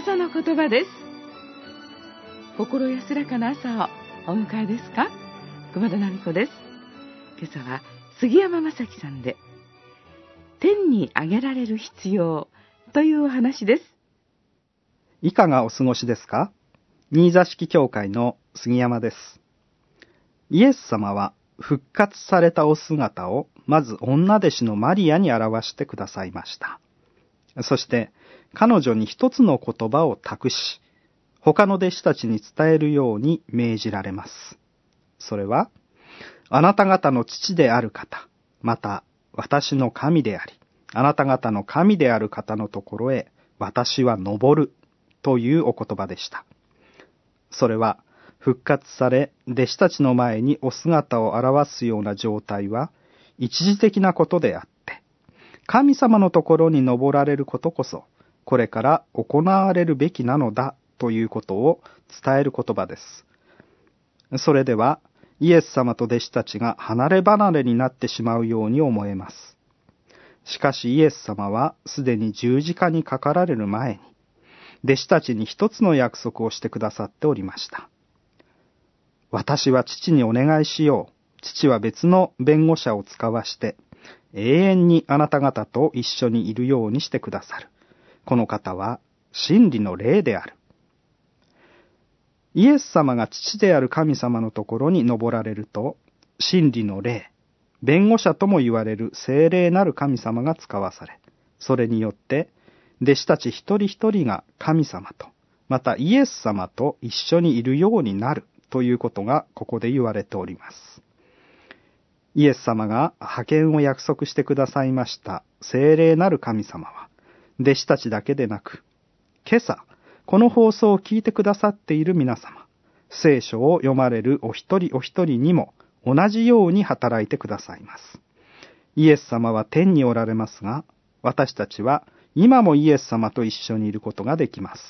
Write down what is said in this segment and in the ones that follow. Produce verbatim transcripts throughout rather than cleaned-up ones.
朝の言葉です。心安らかな朝をお迎えですか？熊田奈美子です。今朝は杉山正樹さんで、天に上げられる必要というお話です。 いかがお過ごしですか？新座敷教会の杉山です。イエス様は復活されたお姿をまず女弟子のマリアに表してくださいました。そして彼女に一つの言葉を託し、他の弟子たちに伝えるように命じられます。それは、あなた方の父である方、また私の神であり、あなた方の神である方のところへ私は昇るというお言葉でした。それは復活され、弟子たちの前にお姿を現すような状態は一時的なことであって、神様のところに昇られることこそ、これから行われるべきなのだということを伝える言葉です。それでは、イエス様と弟子たちが離れ離れになってしまうように思えます。しかしイエス様はすでに十字架にかかられる前に、弟子たちに一つの約束をしてくださっておりました。私は父にお願いしよう。父は別の弁護者を使わして、永遠にあなた方と一緒にいるようにしてくださる。この方は真理の霊である。イエス様が父である神様のところに登られると、真理の霊、弁護者とも言われる聖霊なる神様が使わされ、それによって弟子たち一人一人が神様と、またイエス様と一緒にいるようになるということがここで言われております。イエス様が派遣を約束してくださいました聖霊なる神様は、弟子たちだけでなく、今朝、この放送を聞いてくださっている皆様、聖書を読まれるお一人お一人にも同じように働いてくださいます。イエス様は天におられますが、私たちは今もイエス様と一緒にいることができます。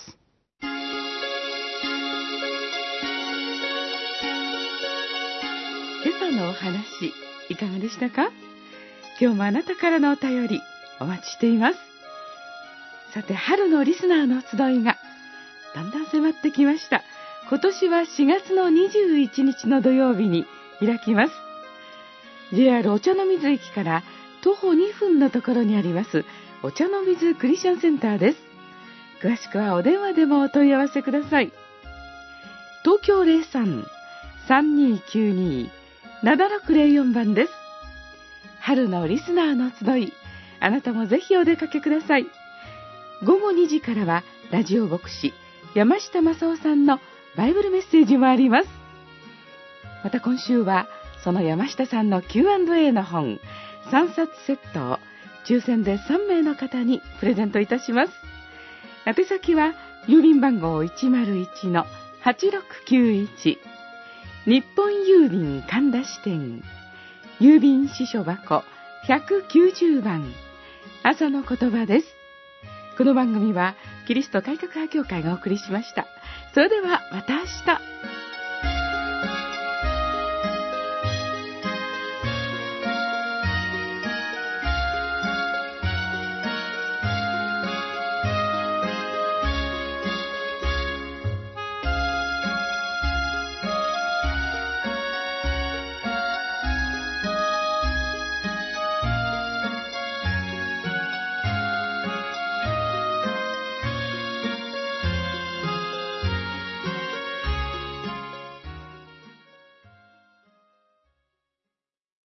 今朝のお話、いかがでしたか？今日もあなたからのお便りお待ちしています。さて、春のリスナーの集いがだんだん迫ってきました。今年はしがつのにじゅういちにちの土曜日に開きます。 ジェイアール お茶の水駅から徒歩にふんのところにありますお茶の水クリスチャンセンターです。詳しくはお電話でもお問い合わせください。東京 ゼロさん さんにーきゅうにー ななろくゼロよん 番です。春のリスナーの集い、あなたもぜひお出かけください。ごごにじからはラジオ牧師山下正夫さんのバイブルメッセージもあります。また今週はその山下さんの キューアンドエー の本さんさつセットを抽選でさんめいの方にプレゼントいたします。宛先は郵便番号 いちまるいちのはちろくきゅういち、 日本郵便神田支店郵便支所箱ひゃくきゅうじゅうばん、朝の言葉です。この番組はキリスト改革派教会がお送りしました。それではまた明日。